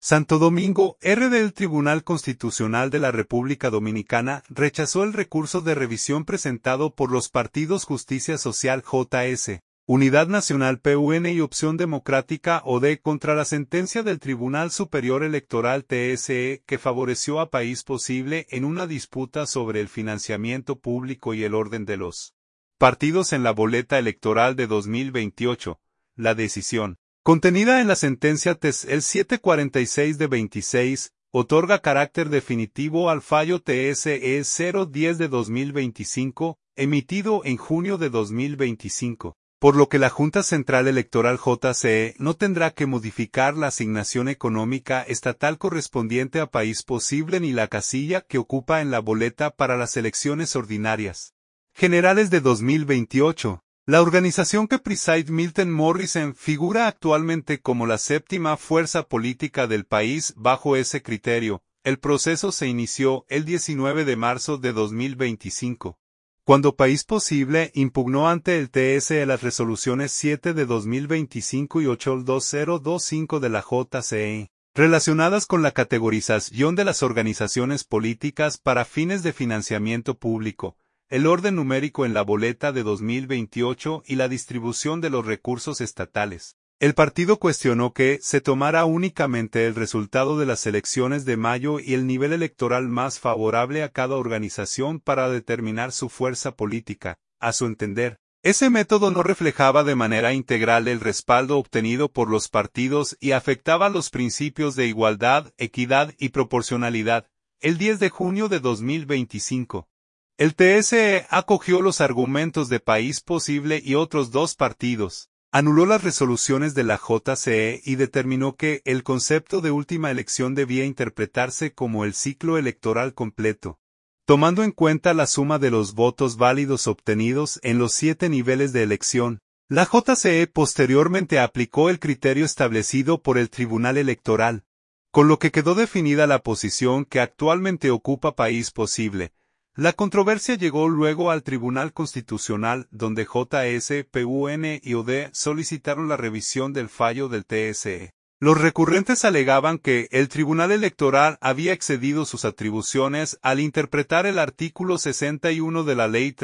Santo Domingo, RD. El Tribunal Constitucional de la República Dominicana rechazó el recurso de revisión presentado por los partidos Justicia Social JS, Unidad Nacional PUN y Opción Democrática OD contra la sentencia del Tribunal Superior Electoral TSE que favoreció a País Posible en una disputa sobre el financiamiento público y el orden de los partidos en la boleta electoral de 2028. La decisión, contenida en la sentencia TES el 746 de 26, otorga carácter definitivo al fallo TSE 010 de 2025, emitido en junio de 2025, por lo que la Junta Central Electoral JCE no tendrá que modificar la asignación económica estatal correspondiente a País Posible ni la casilla que ocupa en la boleta para las elecciones ordinarias generales de 2028. La organización que preside Milton Morrison figura actualmente como la séptima fuerza política del país bajo ese criterio. El proceso se inició el 19 de marzo de 2025, cuando País Posible impugnó ante el TSE las resoluciones 7 de 2025 y 82025 de la JCE, relacionadas con la categorización de las organizaciones políticas para fines de financiamiento público, el orden numérico en la boleta de 2028 y la distribución de los recursos estatales. El partido cuestionó que se tomara únicamente el resultado de las elecciones de mayo y el nivel electoral más favorable a cada organización para determinar su fuerza política. A su entender, ese método no reflejaba de manera integral el respaldo obtenido por los partidos y afectaba los principios de igualdad, equidad y proporcionalidad. El 10 de junio de 2025. El TSE acogió los argumentos de País Posible y otros dos partidos, anuló las resoluciones de la JCE y determinó que el concepto de última elección debía interpretarse como el ciclo electoral completo, tomando en cuenta la suma de los votos válidos obtenidos en los 7 niveles de elección. La JCE posteriormente aplicó el criterio establecido por el Tribunal Electoral, con lo que quedó definida la posición que actualmente ocupa País Posible. La controversia llegó luego al Tribunal Constitucional, donde JS, PUN y OD solicitaron la revisión del fallo del TSE. Los recurrentes alegaban que el Tribunal Electoral había excedido sus atribuciones al interpretar el artículo 61 de la Ley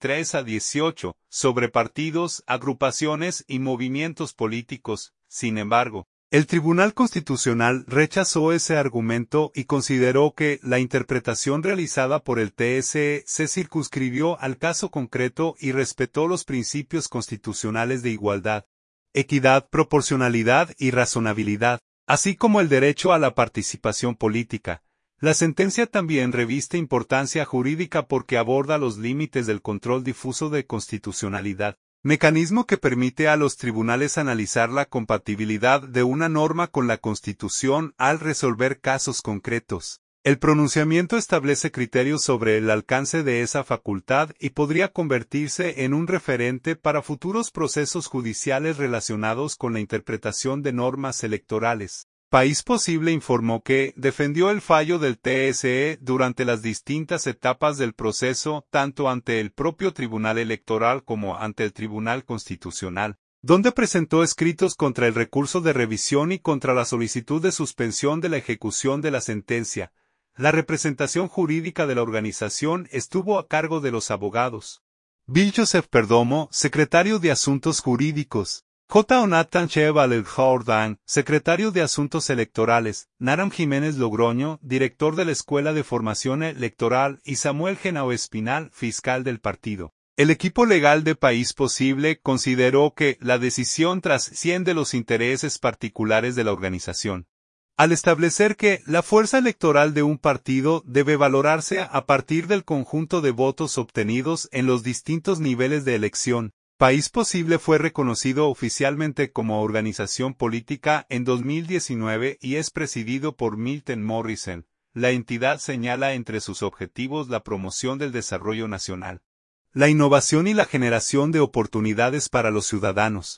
33/18, sobre partidos, agrupaciones y movimientos políticos. Sin embargo, el Tribunal Constitucional rechazó ese argumento y consideró que la interpretación realizada por el TSE se circunscribió al caso concreto y respetó los principios constitucionales de igualdad, equidad, proporcionalidad y razonabilidad, así como el derecho a la participación política. La sentencia también reviste importancia jurídica porque aborda los límites del control difuso de constitucionalidad, mecanismo que permite a los tribunales analizar la compatibilidad de una norma con la Constitución al resolver casos concretos. El pronunciamiento establece criterios sobre el alcance de esa facultad y podría convertirse en un referente para futuros procesos judiciales relacionados con la interpretación de normas electorales. País Posible informó que defendió el fallo del TSE durante las distintas etapas del proceso, tanto ante el propio Tribunal Electoral como ante el Tribunal Constitucional, donde presentó escritos contra el recurso de revisión y contra la solicitud de suspensión de la ejecución de la sentencia. La representación jurídica de la organización estuvo a cargo de los abogados Bill Joseph Perdomo, secretario de Asuntos Jurídicos; J. Nathan Cheval Jordan, secretario de Asuntos Electorales; Naram Jiménez Logroño, director de la Escuela de Formación Electoral; y Samuel Genao Espinal, fiscal del partido. El equipo legal de País Posible consideró que la decisión trasciende los intereses particulares de la organización, al establecer que la fuerza electoral de un partido debe valorarse a partir del conjunto de votos obtenidos en los distintos niveles de elección. País Posible fue reconocido oficialmente como organización política en 2019 y es presidido por Milton Morrison. La entidad señala entre sus objetivos la promoción del desarrollo nacional, la innovación y la generación de oportunidades para los ciudadanos.